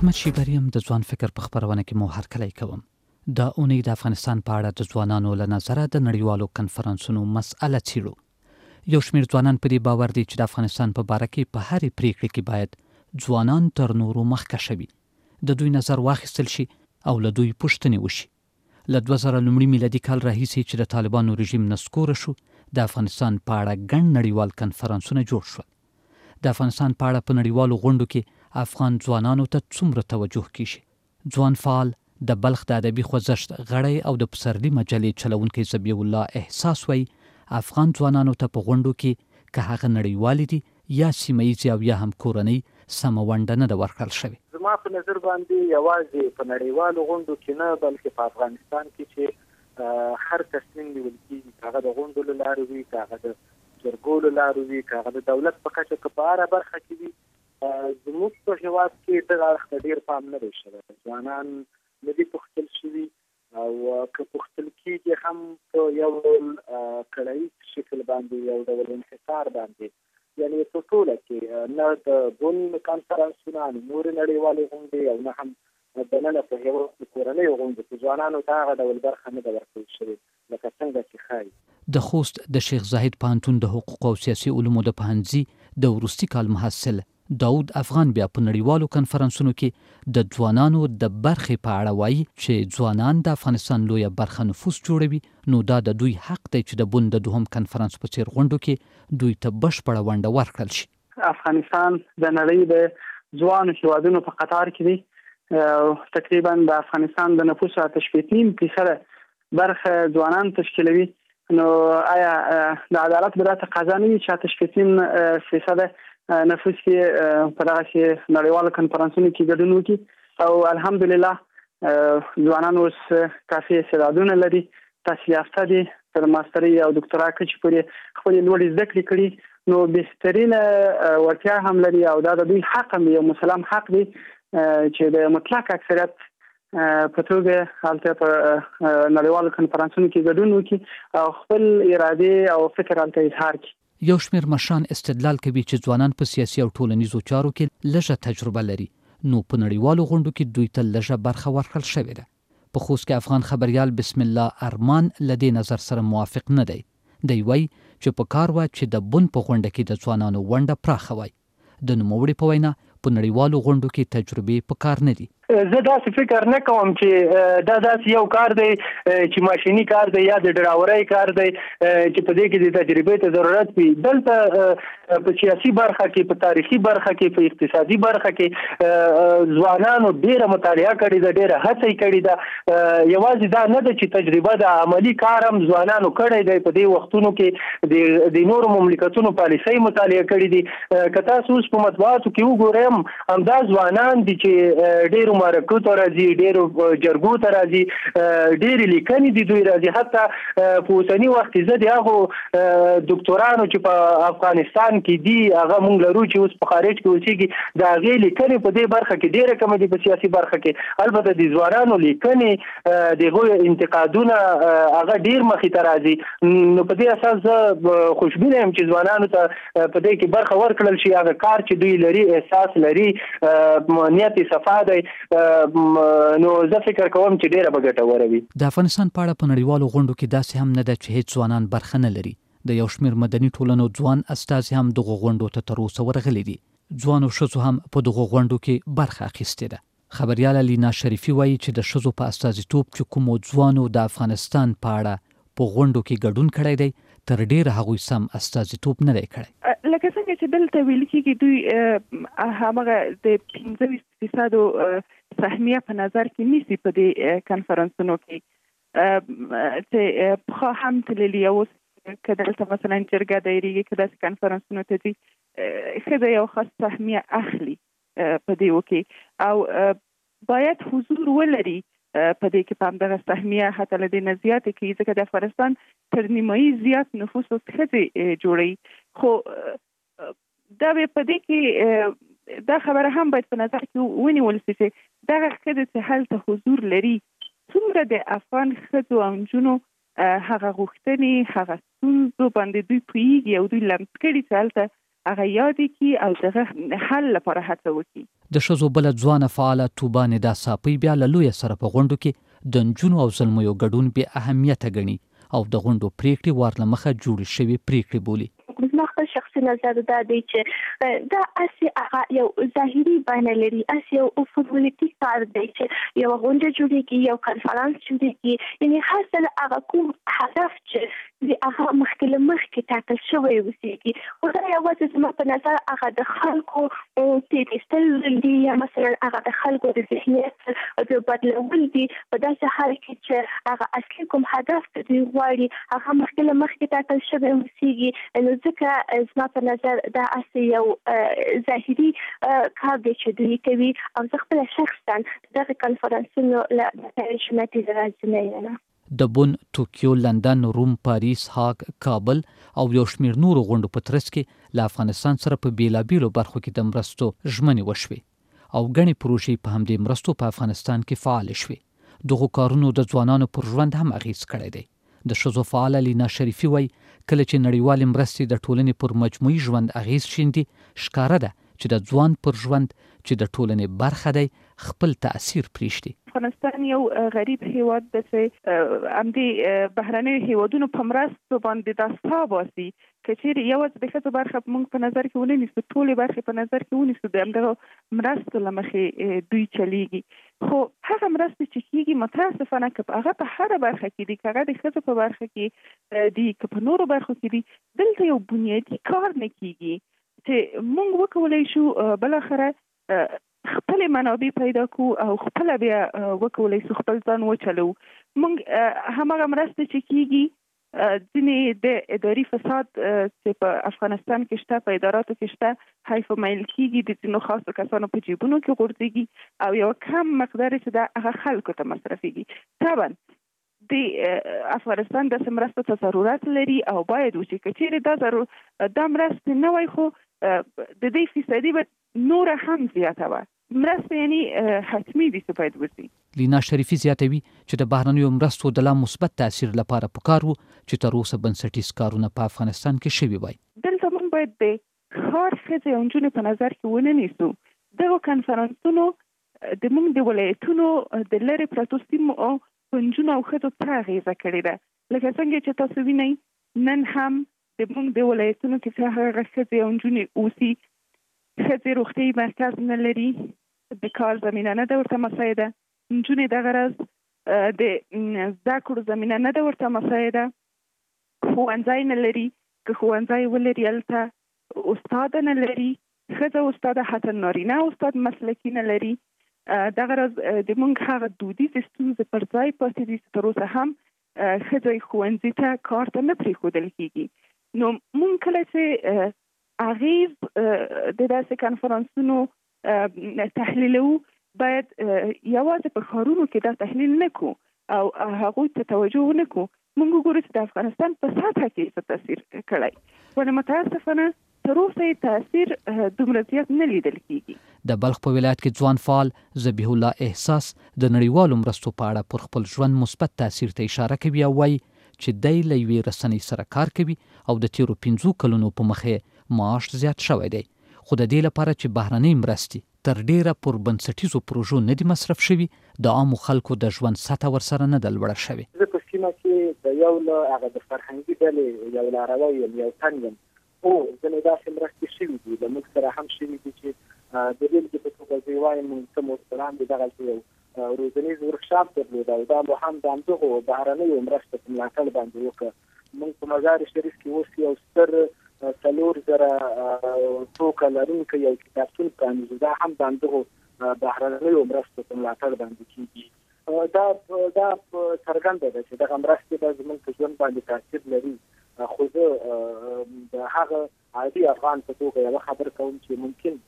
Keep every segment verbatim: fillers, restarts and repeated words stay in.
احمد شیبری هم د ځوان فکر په خپرونه کې مو هرکلی کوم. دا اونۍ د افغانستان په اړه د ځوانانو له نظره د نړیوالو کنفرانسونو مسأله څیړو. یو شمېر ځوانان په دې باور دي چې د افغانستان په باره کې په هرې پریکړې کې باید ځوانان تر نورو مخکښه وي، د دوی نظر واخیستل شي او له دوی پوښتنې وشي. له دوه زره لومړي میلادي کال راهیسې چې د طالبانو رژیم نسکوره شو، د افغانستان په اړه ګڼ نړیوال کنفرانسونه جوړ شول. د افغانستان په اړه په نړیوالو غونډو کې افغان ځوانانو ته څومره توجه کیږي. ځوان فعال د بلخ د ادبي خوځښت غړی او د پسرلي مجلې چلونکی ذبیح الله احساس وایي افغان ځوانانو ته په غونډو کې که هغه نړیوالې دي یا سیمه ییزې او یا هم کورنۍ سمه ونډه نه ده ورکړل شوې. زما په نظر باندې یوازې په نړیوالو غونډو کې نه، بلکې په افغانستان کې چې هر تصمیم نیول کېږي، که هغه د غونډو له لارې وي، که هغه د جرګو له لارې وي، که هغه د دولت په کچه که په هره برخه کې وي، زموږ په هېواد کې دغه اړخ ته ډېر پام نه دی شوی. ځوانان نه دي پوښتل شوي او که پوښتل کېږي هم په یو ډول کړایي شکل باندې، یو ډول انحصار باندې، یعنې په ټوله کې نه د بن کنفرانسونه، نه نورې نړیوالې غونډې او نه هم دننه په هېواد کې کورنیو غونډو کې ځوانانو ته هغه ډول برخه نه ده ورکړل شوې لکه څنګه چې ښایي. د خوست د شیخ زاهد پوهنتون د حقوقو او سیاسي علومو د پوهنځي د وروستي کال محصل داود افغان بیا په نړیوالو کنفرانسونو کې د ځوانانو د برخې په اړه وایي چې ځوانان د افغانستان لویه برخه نفوس جوړوي، نو دا د دوی حق دی چې د بن د دوهم کنفرانس په څیر غونډو کې دوی ته بشپړه ونډه ورکړل شي. افغانستان د نړۍ د ځوانو هیوادونو په قطار کې دی. تقریبا د افغانستان د نفوس اته شپېته نیم فیصده برخه ځوانان تشکیلوي. نو آیا د عدالت به دا تقاضا نه وي چې اته شپېته نیم فیصده نفوس کې په دغه کې نړیوالو کنفرانسونو کې ګډون وکړي؟ او الحمدلله ځوانان اوس کافي استعدادونه لري، تحصیل یافته دي، تر ماسترۍ او دکترا کچې پورې خپلې لوړې زده کړې کړي، نو بهترینه وړتیا هم لري او دا د دوی حق هم یو مسلم حق دی چې د مطلق اکثریت په توګه هلته په نړیوالو کنفرانسونو کې ګډون وکړي او خپل اراده او فکر هلته اظهار کړي. یو شمېر مشران استدلال کوي چې ځوانان په سیاسي او ټولنیزو چارو کې لږه تجربه لري، نو په نړیوالو غونډو کې دوی ته لږه برخه ورکړل شوې ده. په خوست کې افغان خبریال بسم الله ارمان له دې نظر سره موافق نه دی. دی وایي چې په کار وه چې د بن په غونډه کې د ځوانانو ونډه پراخه وای. د نوموړي په وینا په نړیوالو غونډو کې تجربې په کار نه دي. زه داسې فکر نه کوم چې دا داسې یو کار دی چې ماشیني کار دی یا د ډراورۍ کار دی چې په دې کې د تجربې ته ضرورت وي. دلته په سیاسي برخه کې، په تاریخي برخه کې، په اقتصادي برخه کې ځوانانو ډېره مطالعه کړې ده، ډېره هڅه یې کړې ده. یوازې دا نه ده چې تجربه د عملي کار هم ځوانانو کړی دی. په دې وختونو کې د نورو مملکتونو پالیسۍ مطالعه کړې دي. که تاسو اوس په مطبوعاتو کې وګورئ هم همدا ځوانان دي چې ډېرو مرکو ته راځي، ډېرو جرګو ته راځي، ډېرې لیکنې دي دوی راځي. حتی په اوسني وخت کې زه د هغو ډاکټرانو چې په افغانستان کې دي، هغه موږ لرو چې اوس په خارج کې اوسېږي، د هغې لیکنې په دې برخه کې ډېره کمه دي په سیاسي برخه کې. البته د ځوانانو لیکنې، د هغوی انتقادونه هغه ډېر مخې ته راځي. نو په دې اساس زه خوشبینه یم چې ځوانانو ته په دې کې برخه ورکړل شي. هغه کار چې دوی لري، احساس لري، نیت یې صفا دی، نو زه فکر کوم چې ډیره به ګټوره وي. د افغانستان په اړه په نړیوالو غونډو کې داسې هم نه ده چې هیڅ ځوانان برخه نه لري. د یو شمېر مدني ټولنو ځوان استازي هم دغو غونډو ته تر اوسه ورغلي دي. ځوانو ښځو هم په دغو غونډو کې برخه اخیستې ده. خبریاله لینا شریفي وایي چې د ښځو په استازیتوب چې کومو ځوانو د افغانستان په اړه په غونډو کې ګډون کړی دی، تر ډېره هغوی سم استازیتوب نه دی کړی. لکه څنګه چې دلته ویل کېږي دوی همغه د پنځه ویشت فیصدو سهمیه په نظر کې نیسي په دې کنفرانسونو کې چې پخوا هم تللي. اوس که دلته مثلا جرګه دایریږي، که داسې کنفرانسونو ته ځي، ښځه یو خاص سهمیه اخلي په دې کې او باید حضور ولري په دې کې په همدغه سهمیه حتی له دې نه زیاتې کړي، ځکه د افغانستان تر نیمایي زیات نفوس اوس ښځې جوړوي. خو دا به په دې کې دا خبره هم باید په نظر کې ونیول شي چې دغه ښځې چې هلته حضور لري، څومره د افغان ښځو او نجونو هغه غوښتنې، هغه ستونزو باندې دوی پوهېږي او دوی لمس کړي چې هلته هغه یادې کړي او دغه حل لپاره هڅه وکړي. د ښځو بله ځوانه فعاله توبه ندا ساپۍ بیا له لویه سره په غونډو کې د نجونو او زلمیو ګډون بې اهمیته ګڼي او د غونډو پریکړې ور له مخه جوړې شوې پریکړې بولي. زما خپل شخصي نظر دا دی چې دا اسی هغه یو ظاهري بڼه لري، اسی یو فورمالیټي کار دی چې یو غونډه جوړیږي، یو کنفرانس جوړیږي، یعنی حاصل هغه کوم هدف چې د هغه مخکې له مخکې ټاکل شوی اوسېږي. خو دا یوازې زما په نظر هغه د خلکو تېرېستل دي یا مثلا هغه د خلکو د ذهنیت د بدلول دي په داسې حال کې چې هغه اصلي کوم هدف ته دوی غواړي هغه مخکې له مخکې ټاکل شوی اوسېږي. نو ځکه زما په نظر دا اصلي یو ظاهري کار دی چې دوی کوي او زه خپله شخصا دغه کنفرانسونو له نتایجو نتیجه راځي نه یم. د بون، توکیو، لندن، روم، پاریس، هاګ، کابل او یو شمېر نورو غونډو په ترڅ کې له افغانستان سره په بیلابیلو برخو کې د مرستو ژمنې وشوې او ګڼې پروژې په همدې مرستو په افغانستان کې فعال شوې. دغو کارونو د ځوانانو پر ژوند هم اغیز کړی دی. د ښځو فعاله لینا شریفي وایي کله چې نړیوالې مرستې د ټولنې پر مجموعي ژوند اغیز شیندي، ښکاره ده چې د ځوان پر ژوند چې د ټولنې برخه دی خپل تأثیر پرېږدي. افغانستان یو غریب هیواد دی چې همدې بهرنیو هیوادونو په مرستو باندې دا سا باسي. که چیرې یوازې د ښځو برخه موږ په نظر کې ونه نیسو، ټولې برخې په نظر کې ونیسو، د همدغه مرستو له مخې دوی چلیږي. خو هغه مرستې چې کېږي متاسفانه که هغه په هره برخه کې دي، که هغه د ښځو په برخه کې دي، که په نورو برخو کې دي، دلته یو بنیادي کار نه کېږي چې موږ وکولی شو بالاخره خپل منابع پیدا کو او خپل بیا وکولی شو خپل ځان وچلو. موږ هماغه مرستې چې کېږي ځینې د اداري فساد چې په افغانستان کې شته، په اداراتو کې شته، حیف میل کېږي، د ځینو خاصو کسانو په جیبونو کې غورځېږي او یو کم مقدار چې دا هغه خلکو ته مصرفېږي. طبعا د افغانستان داسې مرستو ته ضرورت لري او باید وشي. که چیرې دا ضرور دا مرستې نه وای خو د دې فیصدي به نوره هم زیاته وه. مرستې یعنی حتمي دي چې باید وشي. لینا شریفي زیاتوي چې د بهرنیو مرستو د لا مثبت تاثیر لپاره پکار وو چې تر اوسه بنسټیز کارونه په افغانستان کې شوي وای. دلته موږ باید د ښار ښځې او نجونې په نظر کې ونه نیسو. دغو کنفرانسونو د موږ د ولایتونو د لرې پرتو سیمو او په نجونو او ښځو څه اغېزه کړې ده. لکه څنګه چې تاسو وینئ نن هم د موږ د ولایتونو کې چې هغه ښځې او نجونې اوسي، ښځې روغتیايي مرکز نه لري، د کار زمینه نه ده ورته مساعده، نجونې دغه راز د زده کړو زمینه نه ده ورته مساعده، ښوونځی نه لري، که ښوونځی ولري هلته استاد نه لري، ښځه استاده حتی نارینه استاد مسلکي نه لري. دغه راز د موږ هغه دودیزې ستونزې پر ځای پاتې دي چې تر اوسه هم ښځې ښوونځي ته کار ته نه پرېښودل کېږي. نو موږ کله چې اغیز د داسې کنفرانسونو تحلیلو باید یوازې په ښارونو کې دا تحلیل نه کو او هغوی ته توجه ونه کو. موږ وګورو چې د افغانستان په سطحه کې څه تاثیر کړی، ولې متاسفانه تر اوسه یې تاثیر دومره زیات نه لیدل کېږي. د بلخ په ولایت کې ځوان فعال ذبیح الله احساس د نړیوالو مرستو په اړه پر خپل ژوند مثبت تاثیر ته اشاره کوي او وایي چې دی له یوې رسنۍ سره کار کوي او د تیرو پنځو کلونو په مخې معاش زیات شوی دی. خو د دې لپاره چې بهرنۍ مرستې تر ډیره پر بنسټیزو پروژو نه دي مصرف شوي، د عامو خلکو د ژوند سطحه ورسره نه ده لوړه شوې. زه په سیمه کې د یو له هغه د فرهنګي ډلې یو لاروی یم، یو تن یم. هو ځینې داسې مرستې شوي دي، له موږ سره هم شوي دي چې د بېلګې په توګه زه وایم څه مستران دي دغلته یو روزنیز ورکشاپ درلود او دا مو هم د همدغو بهرنیو مرستو په ملاتړ باندې وکړه. موږ په مزار شریف کې اوس یو ستر څلور زره ټوکه لرونکی یو کتابتون پرانیزو، دا هم د همدغو بهرنیو مرستو په ملاتړ باندې کېږي. دا دا څرګنده ده چې دغه مرستې به زموږ په ژوند باندې تاثیر لري. خو زه د هغه عادي افغان په توګه یوه خبر کوم چې ممکن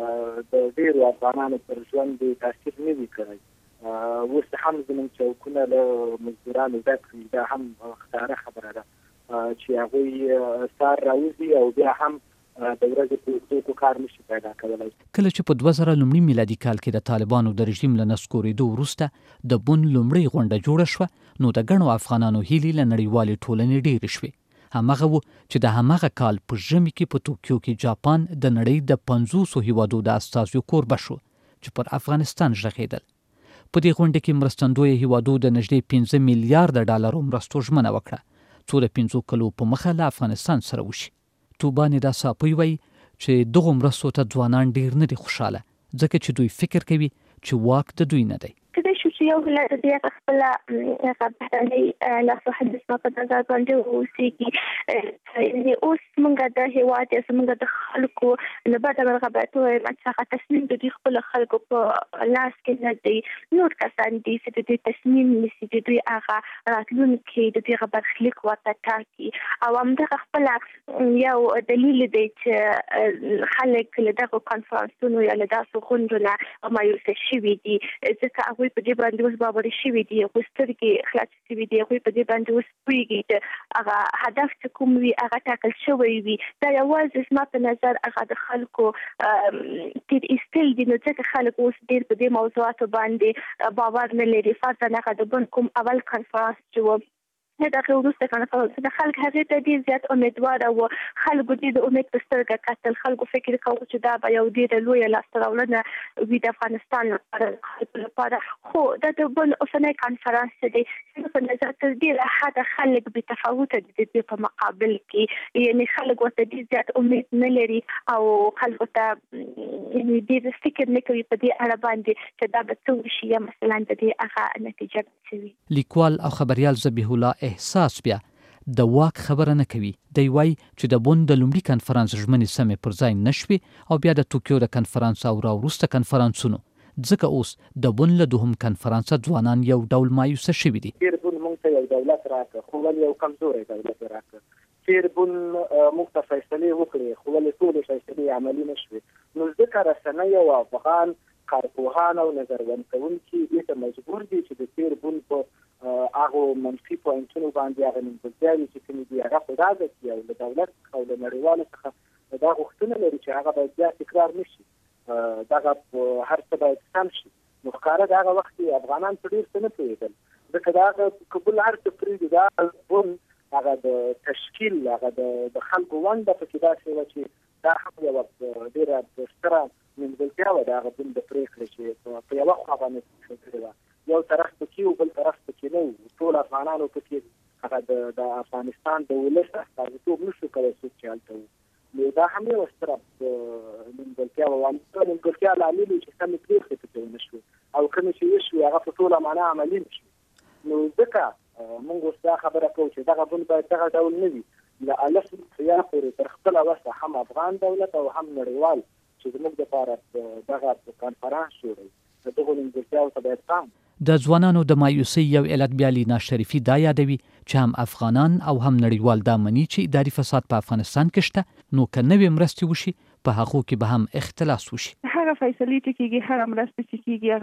د ډېرو افغانانو پر ژوند تاثیر نه وي کړی. اوس هم زموږ چوکونه له مزدورانو ډک وي، دا هم ښکاره خبره ده چې هغوی سهار راوځي او بیا هم د ورځې په اوږدو کار نشي پیدا کولی. کله چې په دوه زره لومړي میلادي کال کې د طالبانو د رژیم له نسکورېدو وروسته د بون لومړۍ غونډه جوړه شوه، نو د ګڼو افغانانو هیلې له نړیوالې ټولنې ډېرې شوې. همغه و چې د همغه کال په ژمي کې په توکیو کې جاپان د نړۍ د پنځوسو هیوادو د استازیو کوربه شو. چې پر افغانستان ژغېدل. په دې غونډه کې مرستندویه هیوادو د نږدې پنځه میلیارډ ډالرو مرستو ژمنه وکړه څو د پنځو کلو په مخه له افغانستان سره وشي. توبا ندا صاپوی وایي چې دغو مرستو ته ځوانان ډیر نه دي خوشاله ځکه چې دوی فکر کوي چې واک د دوی نه دی. کله چې یو هلته د خپل هغه بهرنۍ لاسوهنه په نظر باندې اوسېږي اوس موږ د هیواد زموږ د خلکو نه بعد هغه باندې چې تصمیم د دې خپل خلکو په لاس کې نه دی نور کسان دي چې د دې تصمیم نیسي د دوی هغه راتلونکي د دې برخلیک ورته ټاکي او همدغه خپل یو دلیل دی چې خلک له دغه کنفرانسونو یا له داسې غونډو مایوسه شوي دي ځکه هغوی په دې باندې اوس باوري شوي دي هغوی سترګې خلاصې شوي دي هغوی په دې باندې اوس پوهېږي چې هغه هدف چې کوم وي هغه ټاکل شوی وي. دا یوازې زما په نظر هغه د خلکو تیر ایستل دي نو ځکه خلک اوس ډېر په دې موضوعاتو باندې باور نه لري. فرضاً هغه د بن کوم اول کنفرانس چې و دغه وروسته کنفرانس د خلک هغې ته ډېر زیات امیدواره وو. خلکو دې د امید په سترګه کتل. خلکو فکر کوو چې دا به یو ډېره لویه لاسته راوړنه وي د افغانستان لپاره خلکو لپاره. خو دا د بل اوسنی کنفرانس دی په نظر تر ډېره حده خلک بې تفاوته دي د دې په مقابل کې یعنې خلک ورته ډېر زیات امید نه لري او خلکو ته یعنې ډېر فکر نه کوي په دې اړه باندې چې دا به څه وشي یا مثلا د دې هغه نتیجه به څه وي. لیکوال او خبریال ذبیح الله احساس بیا د واک خبره نه کوي. دی وایي چې د بن د لومړي کنفرانس ژمنې سمې پر ځای نه شوې او بیا د توکیو د کنفرانس او راوروسته کنفرانسونو ځکه اوس د بن له دوهم کنفرانسه ځوانان یو ډول مایوسه شوي دي. تیر بن موږ ته یو دولت راکړه خو ولې یو کمزوری دولت راکړه. تیر بن موږ ته فیصلې وکړې خو ولې ټولې فیصلې عملي نه شوې. نو ځکه رسنۍ او افغان کارپوهان او نظربند کوونکي دې ته مجبور دي چې د تیر بن په هغه منفي پوینټونو باندې هغه نیمګړتیاوې چې کومې دي هغه په ډاګه کړي او له دولت او له نړیوالو څخه دا غوښتنه لري چې هغه باید بیا تکرار نه شي. دغه هر څه باید سم شي. نو ښکاره د هغه وخت افغانان په ډېر څه نه پوهېدل ځکه د هغه قبول هر څه پرېږدي. دا بن هغه د تشکیل هغه د خلکو ونډه پکې داسې وه چې دا هم یوه ډېره ستره نیمګړتیا وه د هغه بن د پرېکړې چې په یوه خوا باندې کړې وه. یو طرف پکې و بل طرف پکې نه و. ټول افغانانو پکې هغه د افغانستان د ولس استازیتوب نه شو کولی څوک چې هلته و. نو دا هم یوه ستره نیمګړتیا وه. نیمګړتیا لامل و چې سمې پرېکړې پکې ونه شوې او کومې چې وشوې هغه په ټوله معنا عملي نه شوې. نو ځکه موږ اوس دا خبره کوو چې دغه بن باید دغه ډول نه وي. له الف یا پورې تر خپله وسه هم افغان دولت او هم نړیوال چې زموږ دپاره دغه کنفرانس جوړوي د دغو نیمګړتیاوو ته باید پام. د ځوانانو د مایوسۍ یو علت بیا لینا شریفي دا یادوي چې هم افغانان او هم نړیوال دا مني چې اداري فساد په افغانستان کې شته نو که نوې مرستې وشي په هغو کې به هم اختلاس وشي. هغه فیصلې چې کېږي هغه مرستې چې کېږي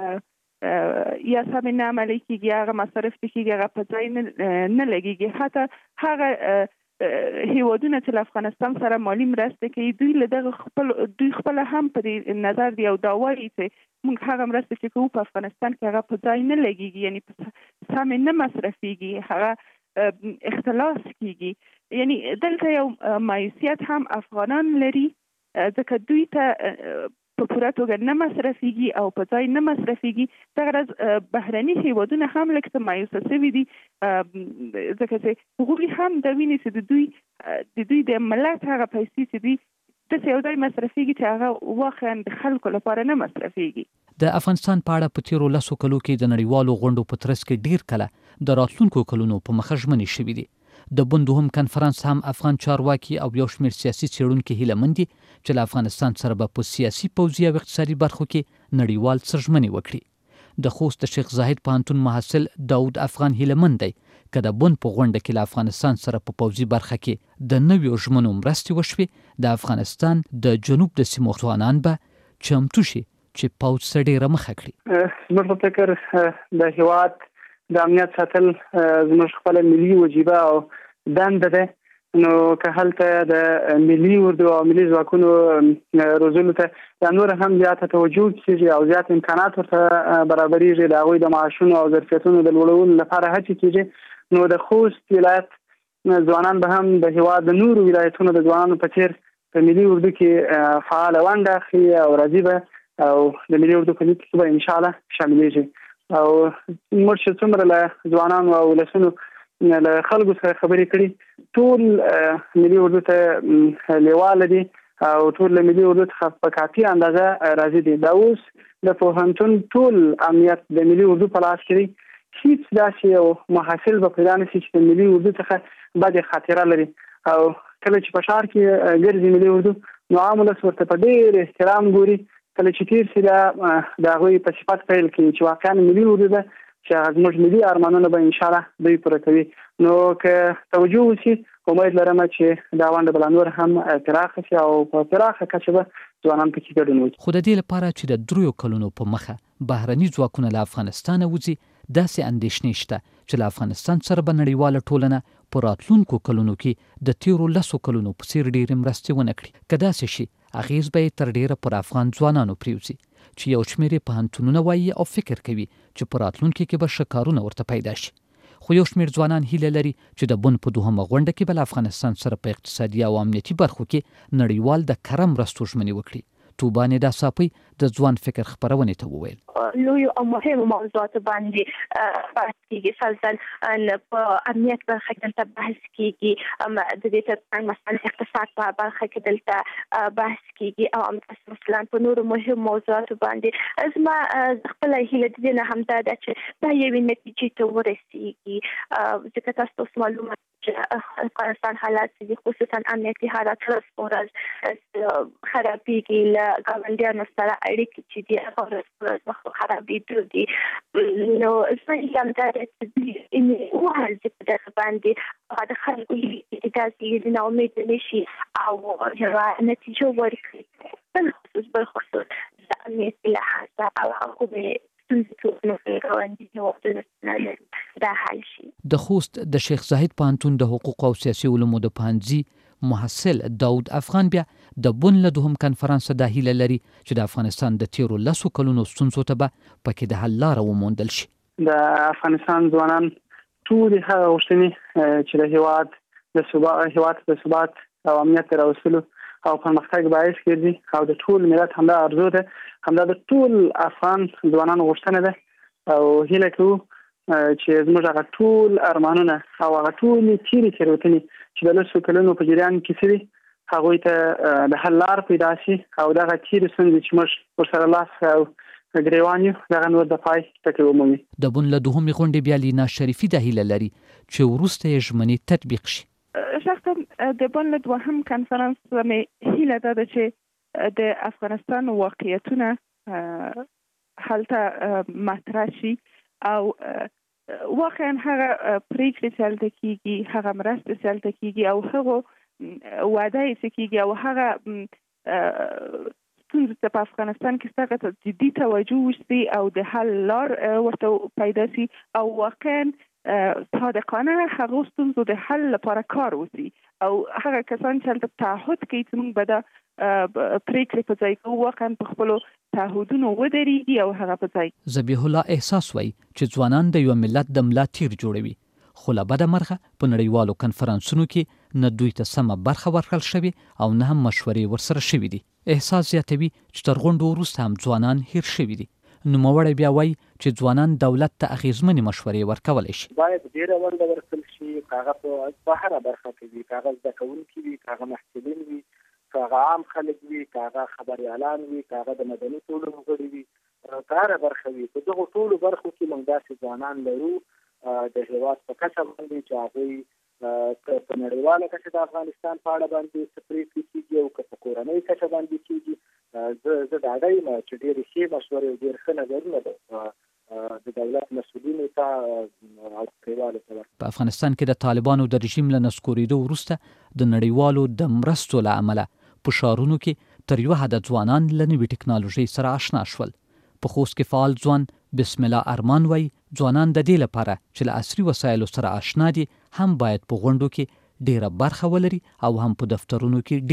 هغه یا سمې نه عملي کېږي هغه مصارف چې کېږي هغه په ځای نه لګېږي. حتی هغه هیوادونه چې له افغانستان سره مالي مرسته کوي دوی له دغه خپل دوی خپله هم په دې نظر دی او دا وایي چې موږ هغه مرسته چې کوو په افغانستان کې هغه په ځای نه لګېږي یعنې په سمې نه مصرفېږي هغه اختلاس کېږي. یعنې دلته یو مایوسیت هم افغانان لري ځکه دوی ته په پوره توګه نه مصرفېږي او په ځای نه مصرفېږي. دغه راز بهرني هیوادونه هم لږ څه مایوسه شوي دي ځکه چې هغوی هم دا ویني چې د دوی د دوی د ملت هغه پیسې چې دوی داسې یو ځای مصرفېږي چې هغه واقعا د خلکو لپاره نه مصرفېږي. د افغانستان په اړه په تیرو لسو کلو کې د نړیوالو غونډو په ترڅ کې ډیر کله د راتلونکو کلونو په مخه ژمنې شوي دي. د بن دوهم کنفرانس هم افغان چارواکي او یو شمېر سیاسي څېړونکي هیله دي چې له افغانستان سره به په سیاسي پوځي او اقتصادي برخو کې نړیوال څه ژمنې وکړي. د خوست د شیخ زاهد پوهنتون محصل داود افغان هیله دی که د بن په غونډه کې له افغانستان سره په پوځي برخه کې د نویو ژمنو مرستې وشوې د افغانستان د جنوب د سیمو ځوانان به چمتو شي چې پوځ څه ډېره مخه کړي. زموږ په فکر د هېواد د امنیت ساتل زموږ خپله ملي وجیبه او دنده ده. نو که هلته د ملي اردو او ملي ځواکونو روزلو ته یا نور هم زیاته توجه کېږي او زیات امکانات ورته برابرېږي د هغوی د معاشونو او ظرفیتونو د لوړولو لپاره هڅې کېږي نو د خوست ولایت ځوانان به هم د هېواد د نورو ولایتونو د ځوانانو په څېر په ملي اردو کې فعاله ونډه اخلي او راځي به او د ملي اردو په لیست کې به ان شاء الله شاملېږي. او موږ چې څومره له ځوانانو او ولسونو له خلکو سره خبرې کړي ټول ملي اردو ته لیواله دي او ټول له ملي اردو څخه په کافي اندازه راضي دي. دا اوس د پوهنتون ټول امنیت د ملي اردو په لاس کې دی. هیڅ داسې یو محصل به پیدا نه شي چې د ملي اردو څخه بدې خاطره لري. او کله چې په ښار کې ګرځي ملي اردو نو عام ولس ورته په ډېر احترام ګوري. کله چې تیر شي د هغوی په صفت پیل کوي چې واقعا ملي اردو ده چې زموږ ملي ارمانونه به ان شاء الله دوی پوره کوي. نو که توجه وشي امید لرم چې دا ونډه به لا نور هم پراخه شي او په پراخه کچه به ځوانان پکې ګډون وکړي. خو د دې لپاره چې د دریو کلونو په مخه بهرني ځواکونه له افغانستانه وځي داسې اندېښنې شته چې له افغانستان سره به نړیواله ټولنه په راتلونکو کلونو کې د تیرو لسو کلونو په څېر ډېرې مرستې ونه کړي. که داسې شي اغیز به یې تر ډېره پر افغان ځوانانو پرېوځي چې یو شمېر یې پوهنتونونه وایي او فکر کوي چې په راتلونکي کې به ښه کارونه ورته پیدا شي. خو یو شمېر ځوانان هیله لري چې د بن په دوهمه غونډه کې به له افغانستان سره په اقتصادي او امنیتي برخو کې نړیوال د کره مرستو ژمنې وکړي. توبه ندا صافی د ځوان فکر خپرونې ته وویل لوی او مهم موضوعات باندې بحث کیږي. مثلا په امنیت برخه کې دلته بحث کیږي، د دې ترڅنګ مثلا اقتصاد په برخه کې دلته بحث کیږي او مثلا په نورو مهم موضوعات باندې زما خپل هیله دې نه هم دا چې دا یوې نتیجې ته ورسیږي. ځکه تاسو معلومات چې افغانستان حالات دي خصوصا امنیتي حالات ورځ په ورځ خرابېږي. له ګاونډیانو سره اړیکې چې دي هغه ورځ په ورځ مخ خرابېدو دي. نو زما هیله دا ده چې وهڅې په دغه باندې هغه د خلکو داسې ناامید نه شي او یوه نتیجه ورکړي. بالخصوص بالخصوص د امنیتي لحاظه او حقوقي د خوست د شیخ زاهد پوهنتون د حقوق او سیاسي علومو د پوهنځي محصل داود افغان بیا د بن له دوهم کنفرانس د هیله لري چې د افغانستان د تیرو لسو کلونو ستونزو ته به پکې د حل لاره وموندل شي. د افغانستان ځوانان ټول هغه غوښتنې چې د هیواد د ثبات هیواد د ثبات او امنیت راوستلو او پرمختګ باعث ګرځي او د ټول ملت همدا ارزو ده، همدا د ټول افغان ځوانانو غوښتنه ده او هیله کوو چې زموږ هغه ټول ارمانونه او هغه ټولې تیرې تېروتنې چې د لسو کلونو په جریان کې شوي هغوی ته د حل لار پیدا شي او دغه تیرې ستونزې چې موږ ورسره لاس او ګریوان یو دغه نور د پای ټکی ومومي. د بن له دوهمې غونډې بیا لینا شریفي د هیله لري چې وروسته یې ژمنې تطبیق شي. شخصا د بن له دوهم کنفرانس مې هیله ده چې د افغانستان واقعیتونه هلته مطرح شي او واقعا هغه پریکړې چې هلته کېږي، هغه مرستې چې هلته کېږي او هغه وعده یې چې کېږي او هغه ستونزې چې په افغانستان کې هغه ته جدي توجه وشي او د حل لار ورته پیدا شي او واقعا صادقانه هغه ستونزو د حل لپاره کار وشي او هغه کسان چې هلته تعهد کوي چې موږ به دا پریکړې په ځای کوو واقعا په خپلو تعهدونو ودرېږي او هغه په ځای. ذبیح الله احساس وایي چې ځوانان د یو ملت د ملا تیر جوړوي، خو له بده مرغه په نړیوالو کنفرانسونو کې نه دوی ته سمه برخه ورکړل شوې او نه هم مشورې ورسره شوي دي. احساس زیاتوي چې تر غونډو وروسته هم ځوانان هیر شوي دي. نوموړی بیا وایي چې ځوانان دولت ته اغېزمنې مشورې ورکولی شي. باید ډېره ونډه ورکړل شي، که هغه په هره برخه کې وي، که هغه زده کوونکي وي، که هغه محصلین وي، که هغه عام خلک وي، که هغه خبریالان وي، که هغه د مدني ټولنو غړي وي، که هره برخه وي. په دغو ټولو برخو کې موږ داسې ځوانان لرو د هېواد په کچه باندې چې هغوی په نړیواله کچه د افغانستان په اړه باندې څه پرېکړې کېږي او که په کورنۍ کچه باندې کېږي. زه زه ډاډه یم چې ډېرې ښې مشورې او ډېر ښه نظرونه د دولت مسؤلینو ته او کلیوالو ته. په افغانستان کې د طالبانو د رژیم له نسکورېدو وروسته د نړیوالو د مرستو له امله په ښارونو کې تر یوه حده ځوانان له نوې ټکنالوژۍ سره آشنا شول. په خوست کې فعال ځوان بسم الله ارمان وایي ځوانان د دې لپاره چې له عصري وسایلو سره آشنا دي هم باید په غونډو کې ډیره برخه ولري او هم په دفترونو کې ډیر وي.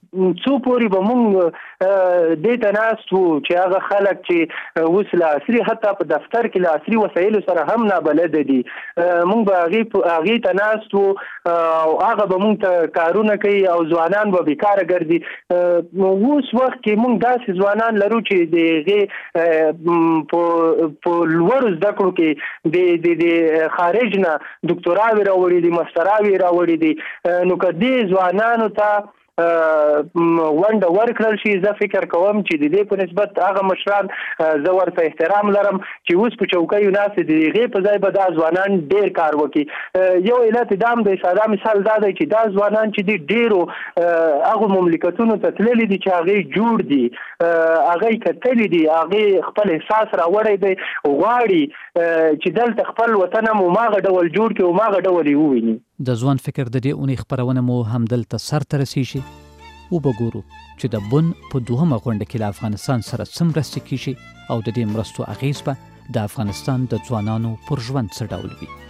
څو پورې به مونږ دې ته ناست وو چې هغه خلک چې اوس له عصري حتی په دفتر کې له عصري وسایلو سره هم نابلده دي مونږ به هغې هغې ته ناست وو او هغه به مونږ ته کارونه کوي او ځوانان به بیکاره ګرځي. اوس وخت کې مونږ داسې ځوانان لرو چې د هغې په لوړو زده کړو کې د خارج نه دکتوراوې راوړي دي ماستراوې راوړي دي نو که دې ځوانانو ته ونډه ورکړل شي زه فکر کوم چې د دې په نسبت هغه مشران زه ورته احترام لرم چې اوس په چوکیو ناست دي د هغې په ځای به دا ځوانان ډېر کار وکړي. یو علت دا هم دی ساده مثال دا دی چې دا ځوانان چې دي ډېرو هغو مملکتونو ته تللي دي چې هغې جوړ دي هغه یې کتلي دي هغې خپل احساس راوړی دی غواړي چې دلته خپل وطن هم هماغه ډول جوړ کړي هماغه ډول یې وویني. د ځوان فکر د دې اونۍ خپرونه مو همدلته سرته رسیږي. وبګورو چې د بن په دوهمه غونډه کې له افغانستان سره څه مرستې کیږي او د دې مرستو اغیز به د افغانستان د ځوانانو پر ژوند څه ډول وي.